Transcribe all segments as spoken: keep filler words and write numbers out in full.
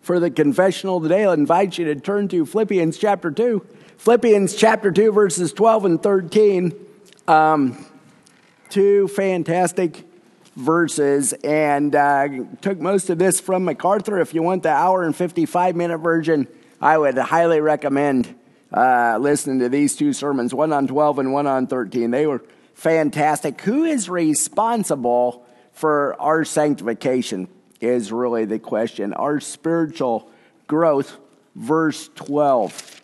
for the confessional today, I'll invite you to turn to Philippians chapter two. Philippians chapter two, verses twelve and thirteen. Um, two fantastic verses, and uh, took most of this from MacArthur. If you want the hour and fifty-five minute version, I would highly recommend uh, listening to these two sermons, one on twelve and one on thirteen. They were fantastic. Who is responsible for our sanctification is really the question. Our spiritual growth, verse twelve.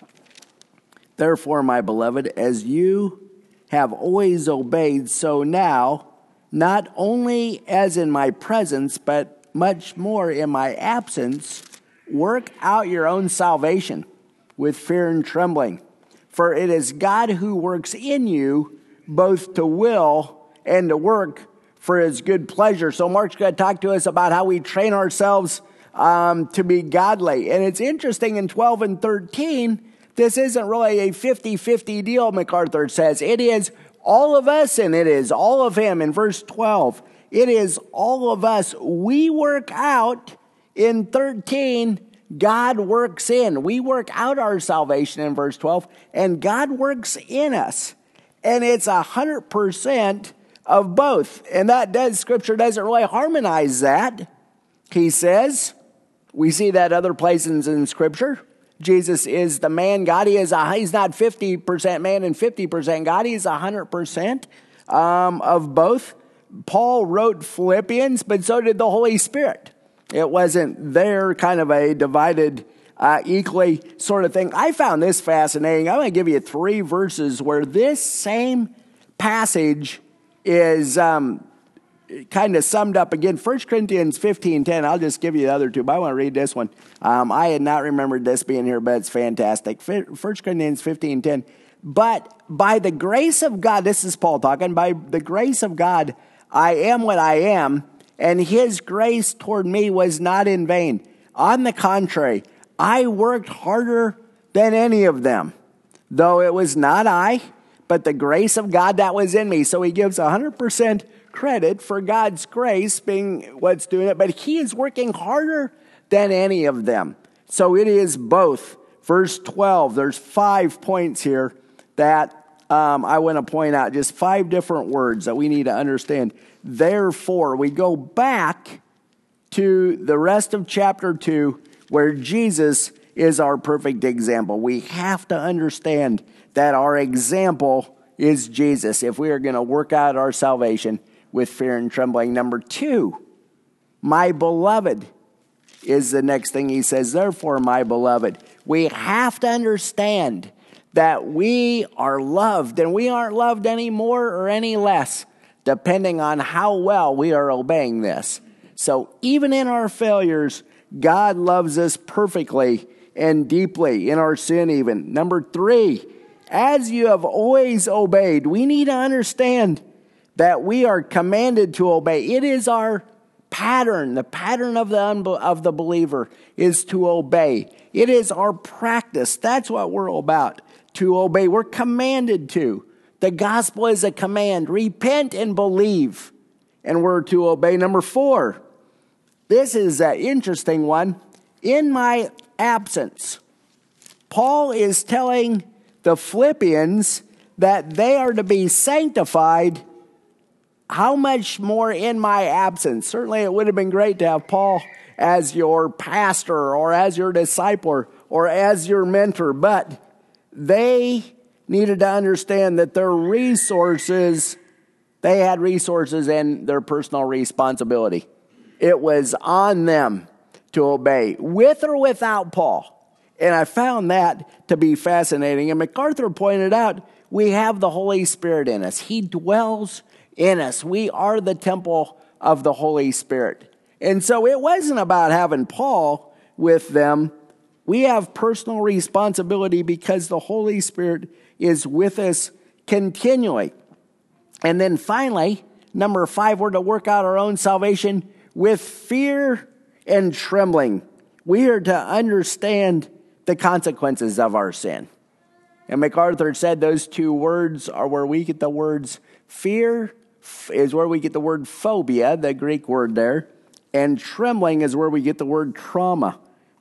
Therefore, my beloved, as you have always obeyed, so now, not only as in my presence, but much more in my absence, work out your own salvation with fear and trembling. For it is God who works in you both to will and to work for his good pleasure. So Mark's going to talk to us about how we train ourselves um, to be godly. And it's interesting in twelve and thirteen, this isn't really a fifty-fifty deal, MacArthur says. It is all of us and it is all of him. In verse twelve, it is all of us. We work out. In thirteen, God works in. We work out our salvation in verse twelve, and God works in us. And it's one hundred percent of both. And that does, Scripture doesn't really harmonize that. He says, we see that other places in Scripture. Jesus is the man God. He is a, he's not fifty percent man and fifty percent God. He's one hundred percent um, of both. Paul wrote Philippians, but so did the Holy Spirit. It wasn't there kind of a divided uh, equally sort of thing. I found this fascinating. I'm going to give you three verses where this same passage is um, kind of summed up again. First Corinthians fifteen ten. I'll just give you the other two, but I want to read this one. Um, I had not remembered this being here, but it's fantastic. First Corinthians fifteen ten. But by the grace of God, this is Paul talking, by the grace of God, I am what I am, and his grace toward me was not in vain. On the contrary, I worked harder than any of them, though it was not I, but the grace of God that was in me. So he gives one hundred percent credit for God's grace being what's doing it, but he is working harder than any of them. So it is both. Verse twelve, there's five points here that um, I want to point out, just five different words that we need to understand. Therefore, we go back to the rest of chapter two, where Jesus is our perfect example. We have to understand that our example is Jesus if we are going to work out our salvation with fear and trembling. Number two, my beloved is the next thing he says. Therefore, my beloved, we have to understand that we are loved, and we aren't loved any more or any less, depending on how well we are obeying this. So even in our failures, God loves us perfectly and deeply, in our sin even. Number three, as you have always obeyed, we need to understand that we are commanded to obey. It is our pattern. The pattern of the unbe- of the believer is to obey. It is our practice. That's what we're all about, to obey. We're commanded to. The gospel is a command. Repent and believe. And we're to obey. Number four, this is an interesting one. In my absence, Paul is telling the Philippians that they are to be sanctified. How much more in my absence? Certainly it would have been great to have Paul as your pastor or as your discipler or as your mentor, but they needed to understand that their resources, they had resources and their personal responsibility. It was on them to obey, with or without Paul. And I found that to be fascinating. And MacArthur pointed out, we have the Holy Spirit in us. He dwells in us. We are the temple of the Holy Spirit. And so it wasn't about having Paul with them. We have personal responsibility because the Holy Spirit is with us continually. And then finally, number five, we're to work out our own salvation with fear and trembling. We are to understand the consequences of our sin. And MacArthur said those two words are where we get the words fear is where we get the word phobia, the Greek word there, and trembling is where we get the word trauma.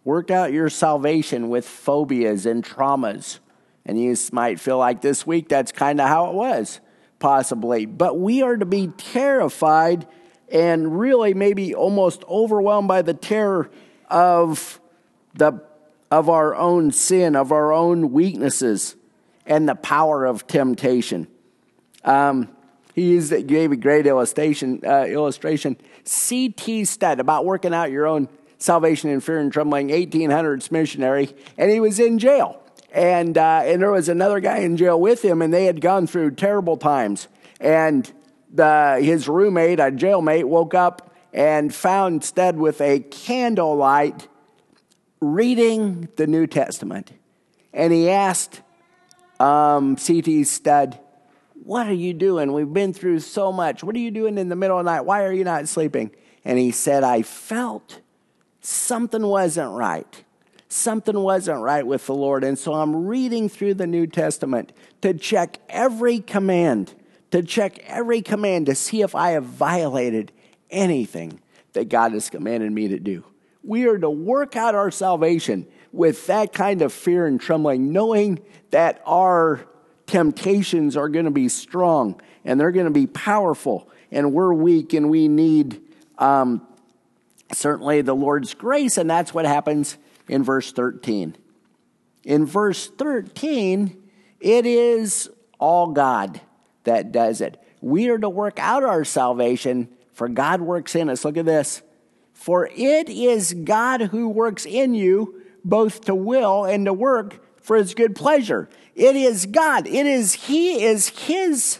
Work out your salvation with phobias and traumas. And you might feel like this week that's kind of how it was, possibly. But we are to be terrified and really maybe almost overwhelmed by the terror of the of our own sin, of our own weaknesses, and the power of temptation. Um, he used, gave a great illustration. Uh, illustration. C T Studd about working out your own salvation in fear and trembling. eighteen hundreds missionary, and he was in jail. And uh, and there was another guy in jail with him, and they had gone through terrible times. And the, his roommate, a jailmate, woke up and found Studd with a candlelight reading the New Testament. And he asked um, C T Studd, "What are you doing? We've been through so much. What are you doing in the middle of the night? Why are you not sleeping?" And he said, "I felt something wasn't right. Something wasn't right with the Lord. And so I'm reading through the New Testament to check every command, to check every command to see if I have violated anything that God has commanded me to do." We are to work out our salvation with that kind of fear and trembling, knowing that our temptations are going to be strong and they're going to be powerful, and we're weak and we need um, certainly the Lord's grace, and that's what happens in verse thirteen. In verse thirteen, it is all God that does it. We are to work out our salvation, for God works in us. Look at this. For it is God who works in you, both to will and to work for his good pleasure. It is God. It is He is His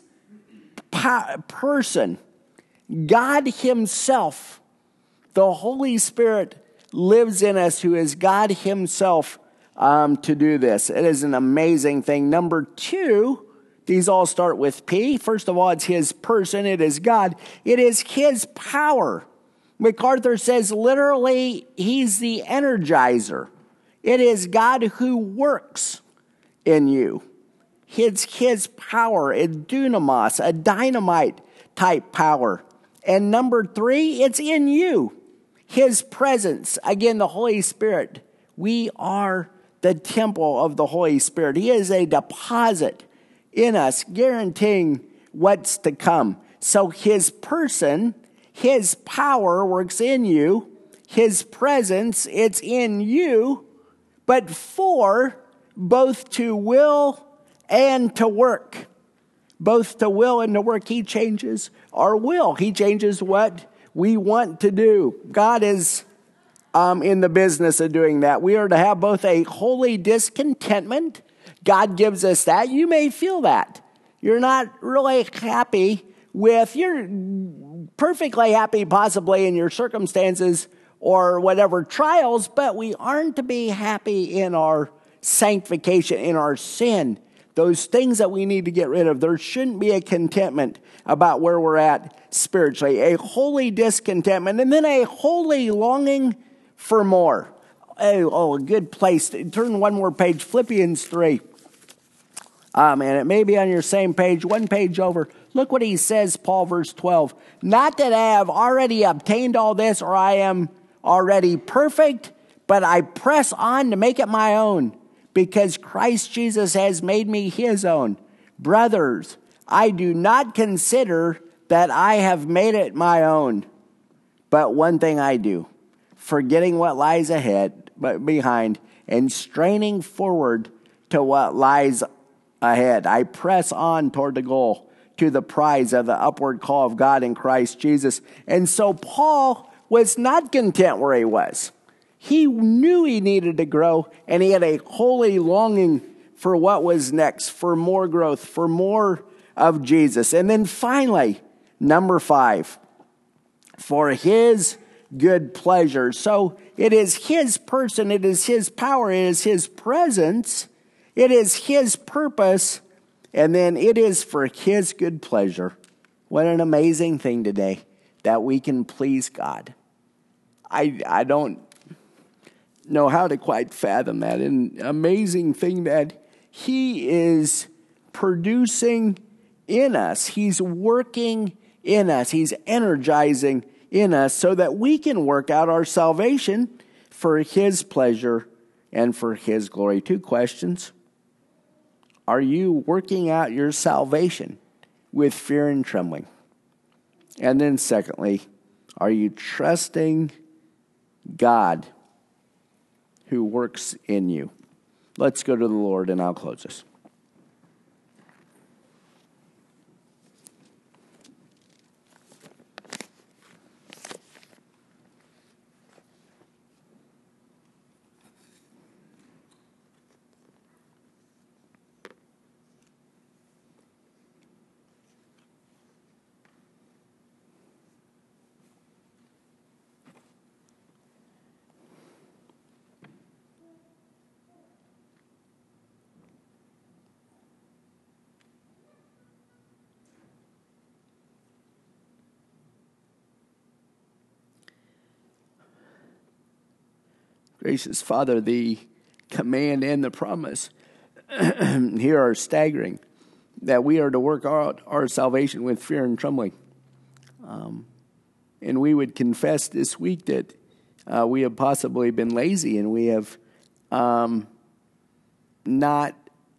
person. God Himself, the Holy Spirit, lives in us, who is God Himself, um, to do this. It is an amazing thing. Number two, these all start with P. First of all, it's His person. It is God. It is His power. MacArthur says literally, He's the energizer. It is God who works in you. It's His power, a dunamis, a dynamite type power. And number three, it's in you. His presence, again, the Holy Spirit. We are the temple of the Holy Spirit. He is a deposit in us, guaranteeing what's to come. So His person, His power works in you. His presence, it's in you. But for both to will and to work. Both to will and to work. He changes our will. He changes what we want to do. God is um, in the business of doing that. We are to have both a holy discontentment. God gives us that. You may feel that. You're not really happy with, you're perfectly happy possibly in your circumstances or whatever trials, but we aren't to be happy in our sanctification, in our sin. Those things that we need to get rid of. There shouldn't be a contentment about where we're at spiritually. A holy discontentment, and then a holy longing for more. Oh, oh a good place. To, turn one more page, Philippians three. Ah, man, it may be on your same page, one page over. Look what he says, Paul, verse twelve. Not that I have already obtained all this, or I am already perfect, but I press on to make it my own, because Christ Jesus has made me His own. Brothers, I do not consider that I have made it my own. But one thing I do, forgetting what lies ahead, but behind, and straining forward to what lies ahead, I press on toward the goal, to the prize of the upward call of God in Christ Jesus. And so Paul was not content where he was. He knew he needed to grow, and he had a holy longing for what was next, for more growth, for more of Jesus. And then finally, number five, for His good pleasure. So it is His person, it is His power, it is His presence, it is His purpose, and then it is for His good pleasure. What an amazing thing today that we can please God. I, I don't know how to quite fathom that. An amazing thing that He is producing in us. He's working in us. He's energizing in us so that we can work out our salvation for his pleasure and for his glory. Two questions. Are you working out your salvation with fear and trembling? And then secondly, are you trusting God who works in you? Let's go to the Lord and I'll close this. Gracious Father, the command and the promise here are staggering, that we are to work out our salvation with fear and trembling. Um, and we would confess this week that uh, we have possibly been lazy and we have um, not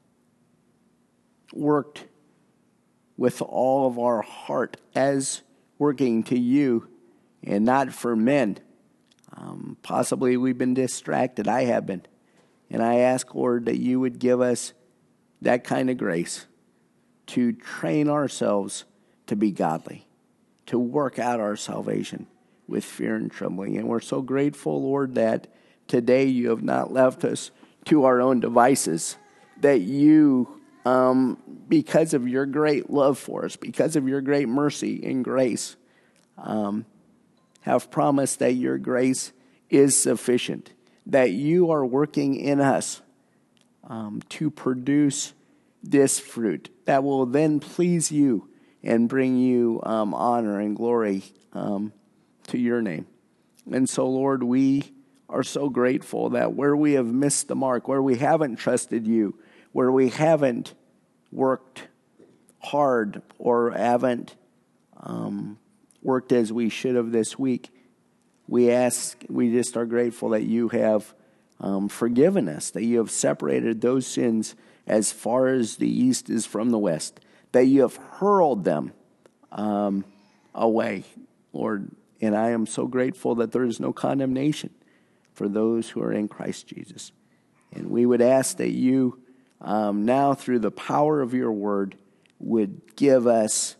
worked with all of our heart as working to you and not for men. Um, possibly we've been distracted. I have been. And I ask, Lord, that you would give us that kind of grace to train ourselves to be godly, to work out our salvation with fear and trembling. And we're so grateful, Lord, that today you have not left us to our own devices, that you, um, because of your great love for us, because of your great mercy and grace, um, have promised that your grace is sufficient, that you are working in us um, to produce this fruit that will then please you and bring you um, honor and glory um, to your name. And so, Lord, we are so grateful that where we have missed the mark, where we haven't trusted you, where we haven't worked hard or haven't um, worked as we should have this week, we ask, we just are grateful that you have um, forgiven us, that you have separated those sins as far as the east is from the west, that you have hurled them um, away, Lord. And I am so grateful that there is no condemnation for those who are in Christ Jesus. And we would ask that you um, now, through the power of your word, would give us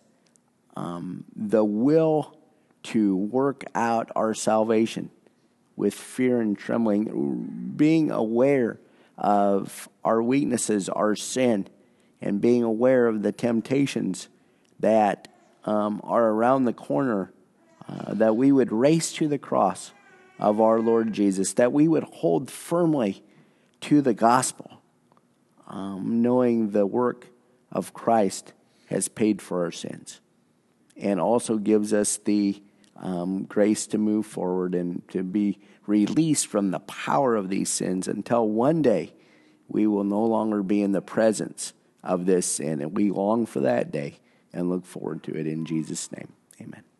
um, the will to work out our salvation with fear and trembling, being aware of our weaknesses, our sin, and being aware of the temptations that um, are around the corner, uh, that we would race to the cross of our Lord Jesus, that we would hold firmly to the gospel, um, knowing the work of Christ has paid for our sins, and also gives us the um, grace to move forward and to be released from the power of these sins until one day we will no longer be in the presence of this sin. And we long for that day and look forward to it in Jesus' name. Amen.